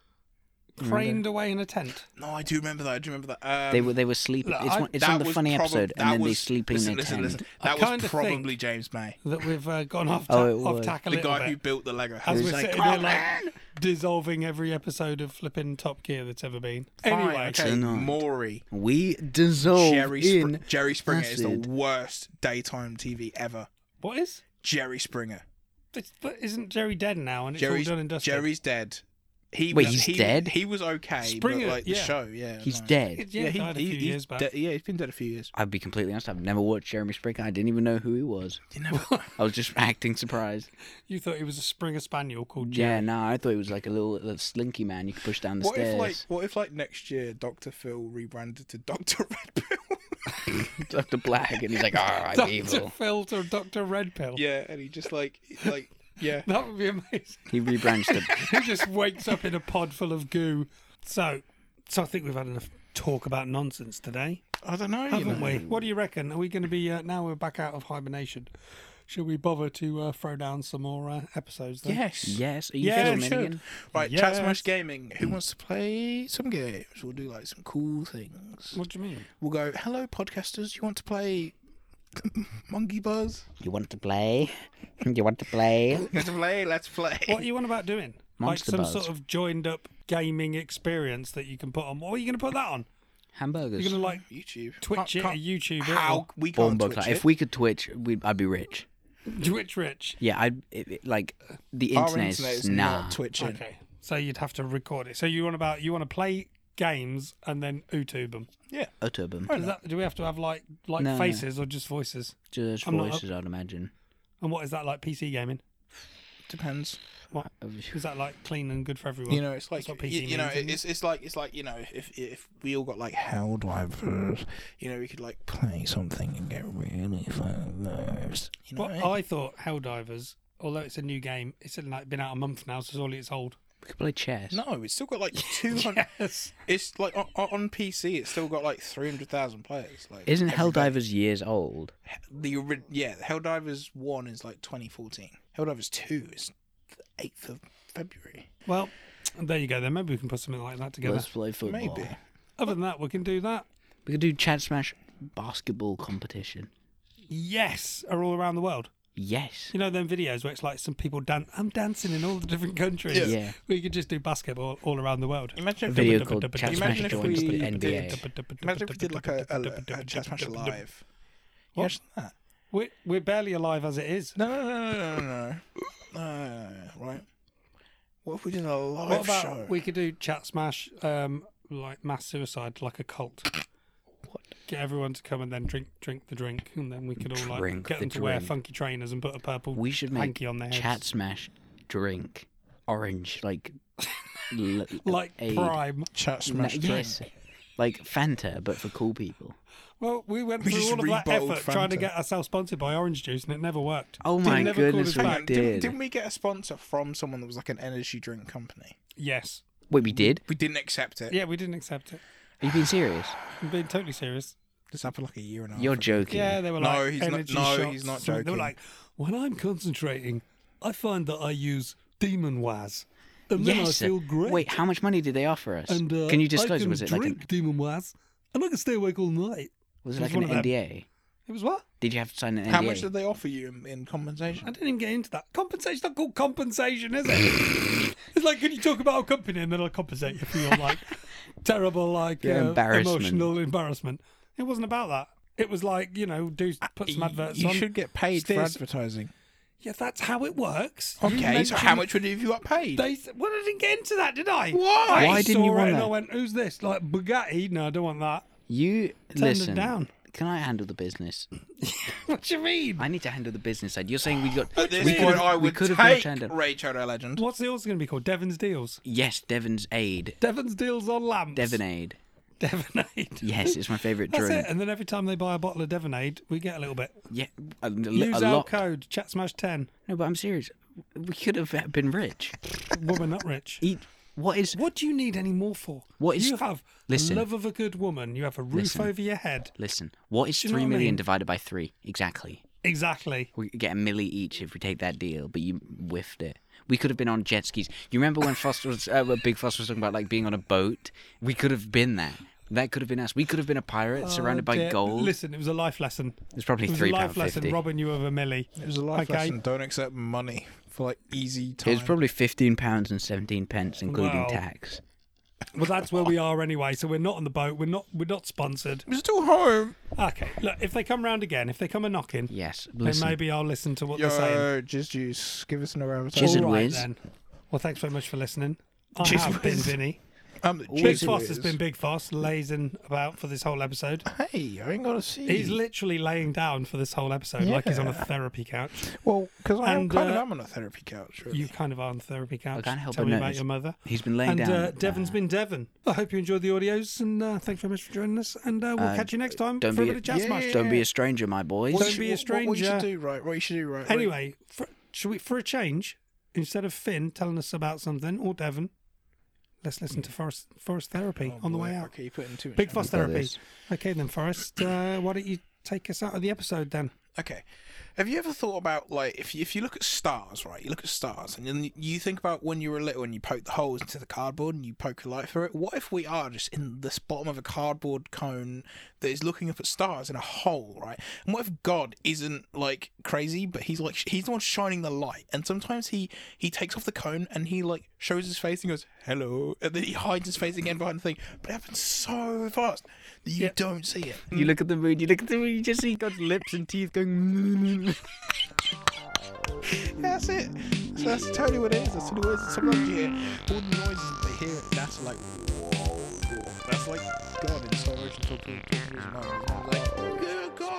Craned away in a tent. No, I do remember that. I do remember that. Um, They were they were sleeping. look, it's I- one, it's that on the was funny probab- episode, that and then they was- sleep in listen, a listen, tent. listen. I That was kinda probably think- James May, That we've uh, gone off, Oh, ta- it off was. tack a the little guy bit. who built the Lego As house. we're He's like, sitting here, "Come like on." dissolving every episode of flipping Top Gear that's ever been. Fine, Anyway, okay, Tonight. Maury. We dissolve Jerry, Spr- in Jerry Springer is acid. the worst daytime T V ever. what is? Jerry Springer. It's, but isn't Jerry dead now? And it's Jerry's, all done and dusted. Jerry's dead. He Wait, was, he's he, dead? He was okay, Springer, but like the yeah. show, yeah. He's no. dead. Yeah, he died a few he's years back. de- yeah, he's been dead a few years. I'd be completely honest. I've never watched Jeremy Springer. I didn't even know who he was. You never. I was just acting surprised. You thought he was a Springer Spaniel called Yeah, Jerry. no, I thought he was like a little, little slinky man you could push down the What stairs. if like what if like next year Doctor Phil rebranded to Doctor Red Pill? Doctor Black, and he's like, "Oh, I'm Doctor evil." Phil to Doctor Red Pill. Yeah, and he just like like yeah. That would be amazing. He rebranched it. He just wakes up in a pod full of goo. So, so I think we've had enough talk about nonsense today, I don't know. you haven't know. we? What do you reckon? Are we going to be uh, now we're back out of hibernation? Should we bother to uh, throw down some more uh, episodes? Then? Yes. Yes, are you Yeah, filming sure. again? Right, Chat Smash Yes. Gaming. Who wants to play some games? We'll do like some cool things. What do you mean? We'll go, hello podcasters, you want to play Monkey Buzz? You want to play? You want to play? Let's play, let's play. What are you on about doing? Monster like some Buzz. sort of joined up gaming experience that you can put on. What are you going to put that on? Hamburgers. You're going to like YouTube. Twitch it, Can't- or YouTube it, How? or We can't Bomba Twitch Cla- it. If we could Twitch, we'd, I'd be rich. Twitch rich. Yeah, I'd it, it- like the Our internet, internet is is nah. not twitching. Okay, so you'd have to record it. So you want about you want to play games and then YouTube them. Yeah. Utubum. Does that, do we have to have like like No, no. faces or just voices? Just I'm not- voices, I'd imagine. And what is that like? P C gaming? Depends. What is that like? Clean and good for everyone. You know, it's like That's what P you, C you know, means, isn't it? it's it's like it's like you know, if if we all got like Helldivers, you know, we could like play something and get really famous. You know, Well, I thought Helldivers, although it's a new game, it's like been out a month now, so it's all it's old. We could play chess. no, it's still got like two hundred. Yes. It's like on, on P C, it's still got like three hundred thousand players. Like, Isn't every day. Helldivers years old? the ori- yeah? Helldivers one is like twenty fourteen. Helldivers two is the eighth of February. Well, there you go. Then maybe we can put something like that together. Let's play football. Maybe. Other than that, we can do that. We could do Chat Smash basketball competition. Yes, are all around the world. Yes. You know them videos where it's like some people dance. I'm dancing in all the different countries. Yeah. Yeah. We could just do basketball all around the world. Imagine A if video we, called Chat Smash imagine if joins we the N B A. did, imagine if we did like a, a, a Chat Smash live. What? Imagine that. We're, we're barely alive as it is. No, no, no, no, no, no, no. no, right. What if we did a live What about show? we could do Chat Smash, um, like mass suicide, like a cult. What? Get everyone to come and then drink drink the drink, and then we could all like Drink get the them to wear drink. funky trainers and put a purple We should make hanky on their heads. Chat Smash drink orange, like l- like aid. Prime. Chat No, Smash drink. yes, like Fanta, but for cool people. Well, we went We through just all of that rebottled effort trying to Fanta. get ourselves sponsored by orange juice, and it never worked. Oh They my never called goodness, us we back. did. Didn't, didn't we get a sponsor from someone that was like an energy drink company? Yes. Wait, we did? We didn't accept it. Yeah, we didn't accept it. Are you being serious? I'm being totally serious. This happened like a year and a half You're ago. joking. Yeah, they were No, like he's not- energy no, shots. he's not They were joking. like, when I'm concentrating, I find that I use Demon Waz, and then Yes. I feel great. Wait, how much money did they offer us? And uh, Can you disclose? I can Was it like drink an, Demon Waz, and I can stay awake all night. was it it like was an one of N D them. A? It was what? Did you have to sign an N D A? How much did they offer you in, in compensation? I didn't even get into that. Compensation's not called compensation, is it? It's like, can you talk about a company and then I'll compensate you for your like terrible like Your uh, embarrassment. emotional embarrassment. It wasn't about that. It was like, you know, do put some adverts You on. should get paid for steer- advertising. Yeah, that's how it works. You Okay, so mentioned- how much would you have you got paid? They, well, I didn't get into that, did I? Why? I Why didn't saw you it want and that? I went, who's this? Like Bugatti? No, I don't want that. You Turned it listen. down. Can I handle the business? What do you mean? I need to handle the business side. You're saying we got. At this we point, could've- I we would could have take been turned down. Ray Shadow Legend. What's the also going to be called? Devon's Deals. Yes, Devon's Aid. Devon's Deals on lamps. Devon Aid. Devonade. Yes, it's my favourite That's drink. it. And then every time they buy a bottle of Devonade, we get a little bit. Yeah, a, a, Use a our lot. code Chat Smash ten. No, but I'm serious. We could have been rich. Well, we're not rich. Eat. What is? What do you need any more for? What is- You have Listen. the love of a good woman. You have a roof Listen. over your head. Listen. What is Do you know three what I million mean? divided by three? Exactly. Exactly. We get a milli each if we take that deal, but you whiffed it. We could have been on jet skis. You remember when Foster was, uh, when Big Foster was talking about like being on a boat? We could have been that. That could have been us. We could have been a pirate surrounded by Oh, dear. gold. Listen, it was a life lesson. It was probably It was three a life pound lesson fifty. robbing you of a milli. It was a life Okay. lesson. Don't accept money for like easy time. It was probably fifteen pounds and seventeen pence, including Wow. tax. Well, that's where we are anyway. So we're not on the boat. We're not. We're not sponsored. We're still home. Okay. Look, if they come round again, if they come a knocking, Yes, then listen. maybe I'll listen to what they're saying. Yo, Jizz Juice, give us another Jizz advertisement. and All right, Whiz. then. Well, thanks very much for listening. I Jizz have been Whiz. Vinny. Um, Big Jizz Foss Whiz. has been Big Foss, lazing about for this whole episode. Hey, I ain't got to see. He's literally laying down for this whole episode, like he's on a Yeah. therapy couch. Well, because I am And, kind uh, of am on a therapy couch. Really. You kind of are on the therapy couch. can't help Tell but me about notice. your mother. He's been laying and, down. uh, Devon's been Devon. I hope you enjoyed the audios, and uh, thanks very much for joining us. And uh, we'll Uh, catch you next time don't for a be bit a- of Chat yeah, Smash. yeah, Don't be a stranger, my boys. Don't you be a should- what- What you should stranger. do, right? What you should do, right? right. Anyway, for, should we, for a change, instead of Finn telling us about something, or Devon, let's listen to Forest, Forest Therapy Oh, on the boy. way out. Okay, you put in too much. Big effort. Foss got Therapy. this. Okay then, Forrest, uh, why don't you take us out of the episode then? Okay. Have you ever thought about, like, if you, if you look at stars, right? You look at stars, and then you think about when you were little and you poke the holes into the cardboard and you poke a light through it. What if we are just in the bottom of a cardboard cone that is looking up at stars in a hole, right? And what if God isn't, like, crazy, but he's, like, he's the one shining the light, and sometimes he, he takes off the cone and he, like, shows his face and goes, hello, and then he hides his face again behind the thing, but it happens so fast that you Yeah. don't see it. You look at the moon. You look at the moon. You just see God's lips and teeth going. That's it. So that's totally what it is. That's what it is. Sometimes you hear all the noises that they hear. That's like, whoa. That's like God in slow motion talking to his mum. His mum's like, good God.